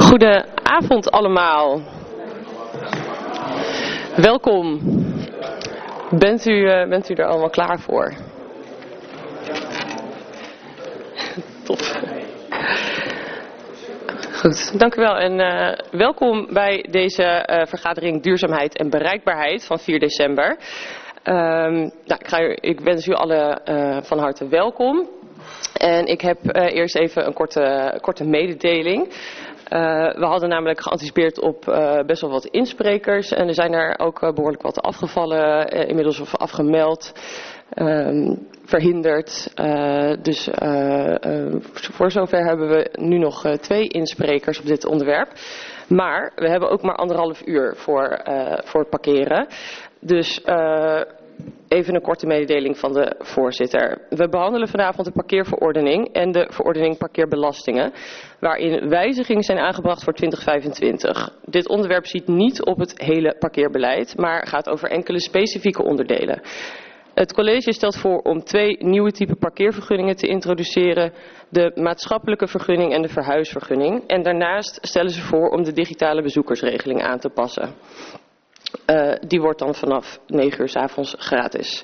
Goedenavond allemaal. Welkom. Bent u er allemaal klaar voor? Top. Goed, dank u wel en welkom bij deze vergadering Duurzaamheid en Bereikbaarheid van 4 december. Ik wens u allen van harte welkom. En ik heb eerst even een korte mededeling. We hadden namelijk geanticipeerd op best wel wat insprekers. En er zijn er ook behoorlijk wat afgevallen, inmiddels of afgemeld, verhinderd. Dus voor zover hebben we nu nog 2 insprekers op dit onderwerp. Maar we hebben ook maar 1,5 uur voor het parkeren. Dus even een korte mededeling van de voorzitter. We behandelen vanavond de parkeerverordening en de verordening parkeerbelastingen, waarin wijzigingen zijn aangebracht voor 2025. Dit onderwerp ziet niet op het hele parkeerbeleid, maar gaat over enkele specifieke onderdelen. Het college stelt voor om 2 nieuwe typen parkeervergunningen te introduceren: de maatschappelijke vergunning en de verhuisvergunning. En daarnaast stellen ze voor om de digitale bezoekersregeling aan te passen. Die wordt dan vanaf 9 uur 's avonds gratis.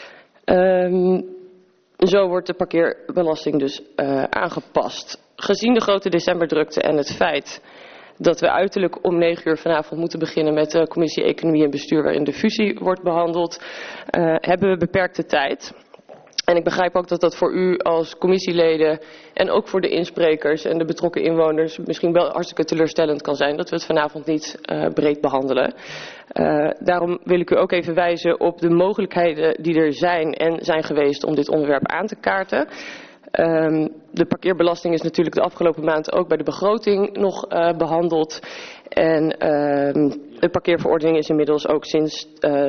Zo wordt de parkeerbelasting dus aangepast. Gezien de grote decemberdrukte en het feit dat we uiterlijk om 9 uur vanavond moeten beginnen met de commissie Economie en Bestuur, waarin de fusie wordt behandeld, hebben we beperkte tijd. En ik begrijp ook dat dat voor u als commissieleden en ook voor de insprekers en de betrokken inwoners misschien wel hartstikke teleurstellend kan zijn dat we het vanavond niet breed behandelen. Daarom wil ik u ook even wijzen op de mogelijkheden die er zijn en zijn geweest om dit onderwerp aan te kaarten. De parkeerbelasting is natuurlijk de afgelopen maand ook bij de begroting nog behandeld. En de parkeerverordening is inmiddels ook sinds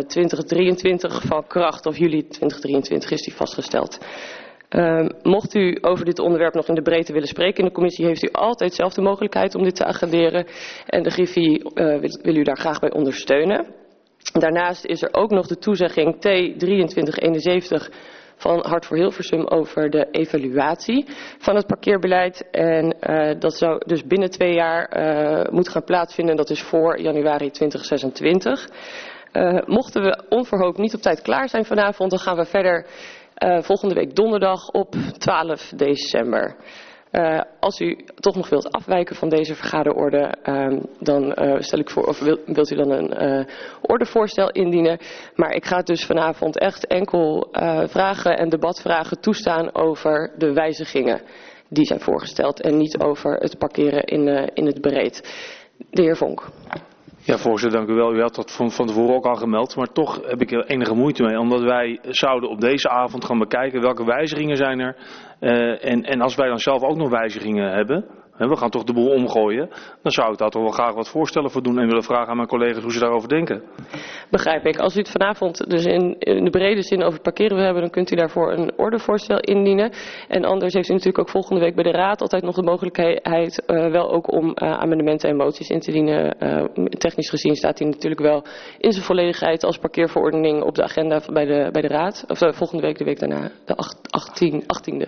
2023 van kracht, of juli 2023 is die vastgesteld. Mocht u over dit onderwerp nog in de breedte willen spreken in de commissie, heeft u altijd zelf de mogelijkheid om dit te agenderen. En de Griffie wil u daar graag bij ondersteunen. Daarnaast is er ook nog de toezegging T2371 van Hart voor Hilversum over de evaluatie van het parkeerbeleid. En dat zou dus binnen 2 jaar moeten gaan plaatsvinden. Dat is voor januari 2026. Mochten we onverhoopt niet op tijd klaar zijn vanavond, dan gaan we verder volgende week donderdag op 12 december. Als u toch nog wilt afwijken van deze vergaderorde, dan stel ik voor, of wilt u dan een ordevoorstel indienen. Maar ik ga dus vanavond echt enkel vragen en debatvragen toestaan over de wijzigingen die zijn voorgesteld en niet over het parkeren in het breed. De heer Vonk. Ja, voorzitter, dank u wel. U had dat van tevoren ook al gemeld, maar toch heb ik er enige moeite mee, omdat wij zouden op deze avond gaan bekijken welke wijzigingen zijn er. En als wij dan zelf ook nog wijzigingen hebben, we gaan toch de boel omgooien, dan zou ik daar toch wel graag wat voorstellen voor doen en willen vragen aan mijn collega's hoe ze daarover denken. Begrijp ik. Als u het vanavond dus in de brede zin over het parkeren wil hebben, dan kunt u daarvoor een ordevoorstel indienen. En anders heeft u natuurlijk ook volgende week bij de Raad altijd nog de mogelijkheid wel ook om amendementen en moties in te dienen. Technisch gezien staat die natuurlijk wel in zijn volledigheid als parkeerverordening op de agenda bij de Raad. Of volgende week, de week daarna, de 18e.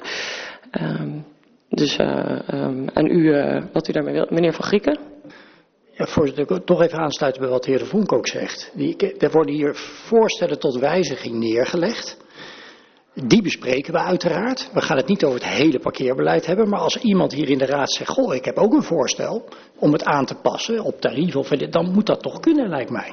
Dus aan u wat u daarmee wil. Meneer Van Grieken. Ja, voorzitter, ik wil toch even aansluiten bij wat de heer De Vonk ook zegt. Er worden hier voorstellen tot wijziging neergelegd. Die bespreken we uiteraard. We gaan het niet over het hele parkeerbeleid hebben. Maar als iemand hier in de raad zegt, goh, ik heb ook een voorstel om het aan te passen op tarief of dan moet dat toch kunnen, lijkt mij.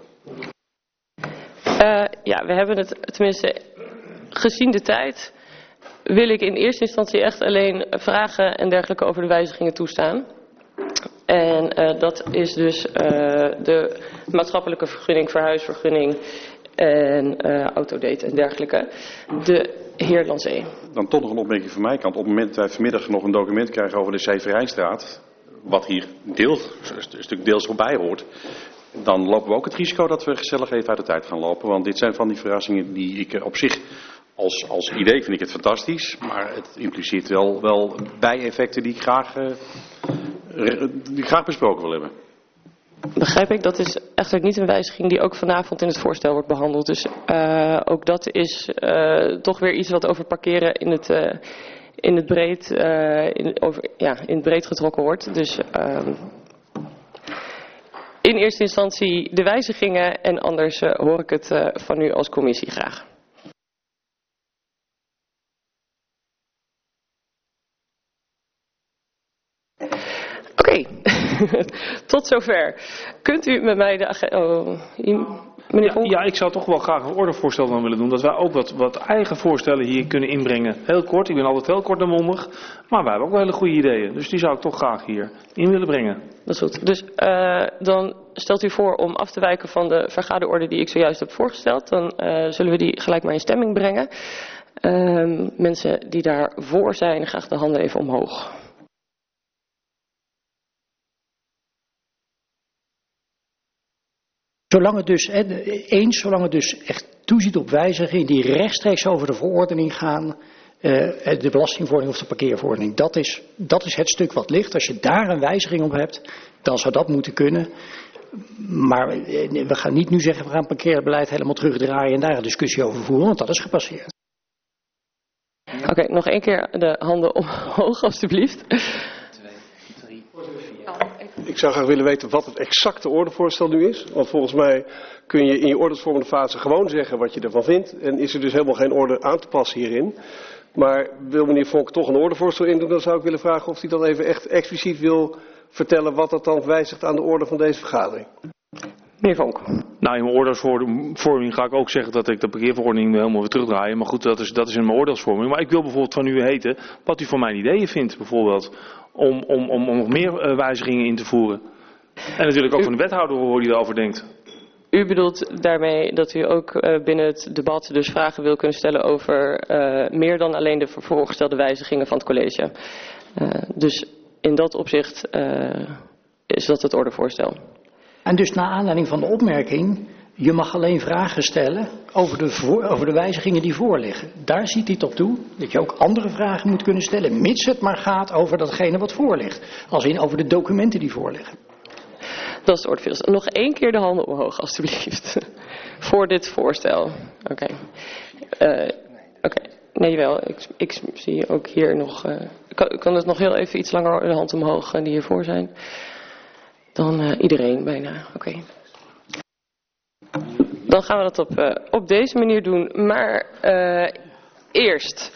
Ja, we hebben het, tenminste, gezien de tijd, wil ik in eerste instantie echt alleen vragen en dergelijke over de wijzigingen toestaan. En dat is dus de maatschappelijke vergunning, verhuisvergunning en autodate en dergelijke. De heer Lanzee. Dan toch nog een opmerking van mijn kant. Op het moment dat wij vanmiddag nog een document krijgen over de Severijnstraat, wat hier een stuk deels voorbij hoort, dan lopen we ook het risico dat we gezellig even uit de tijd gaan lopen. Want dit zijn van die verrassingen die ik op zich, als idee vind ik het fantastisch, maar het impliceert wel bijeffecten die ik graag besproken wil hebben. Begrijp ik, dat is echter niet een wijziging die ook vanavond in het voorstel wordt behandeld. Dus ook dat is toch weer iets wat over parkeren in het breed getrokken wordt. Dus in eerste instantie de wijzigingen en anders hoor ik het van u als commissie graag. Oké, tot zover. Kunt u met mij de agenda... meneer Vonk? Ja, ik zou toch wel graag een ordevoorstel dan willen doen. Dat wij ook wat eigen voorstellen hier kunnen inbrengen. Heel kort, ik ben altijd heel kort en mondig. Maar wij hebben ook wel hele goede ideeën. Dus die zou ik toch graag hier in willen brengen. Dat is goed. Dus dan stelt u voor om af te wijken van de vergaderorde die ik zojuist heb voorgesteld. Dan zullen we die gelijk maar in stemming brengen. Mensen die daarvoor zijn, graag de handen even omhoog. Zolang het dus echt toeziet op wijzigingen die rechtstreeks over de verordening gaan, de belastingverordening of de parkeerverordening. Dat is het stuk wat ligt. Als je daar een wijziging op hebt, dan zou dat moeten kunnen. Maar we gaan niet nu zeggen, we gaan het parkeerbeleid helemaal terugdraaien en daar een discussie over voeren, want dat is gepasseerd. Oké, nog één keer de handen omhoog alstublieft. Ik zou graag willen weten wat het exacte ordevoorstel nu is. Want volgens mij kun je in je ordesvormende fase gewoon zeggen wat je ervan vindt. En is er dus helemaal geen orde aan te passen hierin. Maar wil meneer Vonk toch een ordevoorstel indoen, dan zou ik willen vragen of hij dan even echt expliciet wil vertellen wat dat dan wijzigt aan de orde van deze vergadering. Meneer Vonk. Nou, in mijn oordeelsvorming ga ik ook zeggen dat ik de parkeerverordening helemaal weer terugdraai. Maar goed, dat is in mijn oordeelsvorming. Maar ik wil bijvoorbeeld van u weten wat u van mijn ideeën vindt, bijvoorbeeld. Om nog meer wijzigingen in te voeren. En natuurlijk ook van de wethouder hoe hij daarover denkt. U bedoelt daarmee dat u ook binnen het debat dus vragen wil kunnen stellen over meer dan alleen de voorgestelde wijzigingen van het college. Dus in dat opzicht is dat het ordevoorstel. En dus naar aanleiding van de opmerking, je mag alleen vragen stellen over de wijzigingen die voorliggen. Daar ziet dit op toe, dat je ook andere vragen moet kunnen stellen, mits het maar gaat over datgene wat voorligt. Als in over de documenten die voorliggen. Dat is het ordevoorstel. Nog één keer de handen omhoog, alstublieft. Voor dit voorstel. Oké. Nee, wel. Ik zie ook hier nog... kan het nog heel even iets langer de hand omhoog die hiervoor zijn? Dan iedereen bijna. Oké. Dan gaan we dat op deze manier doen. Maar eerst...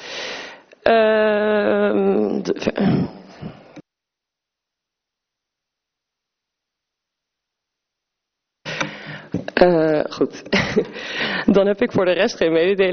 goed. Dan heb ik voor de rest geen mededeling.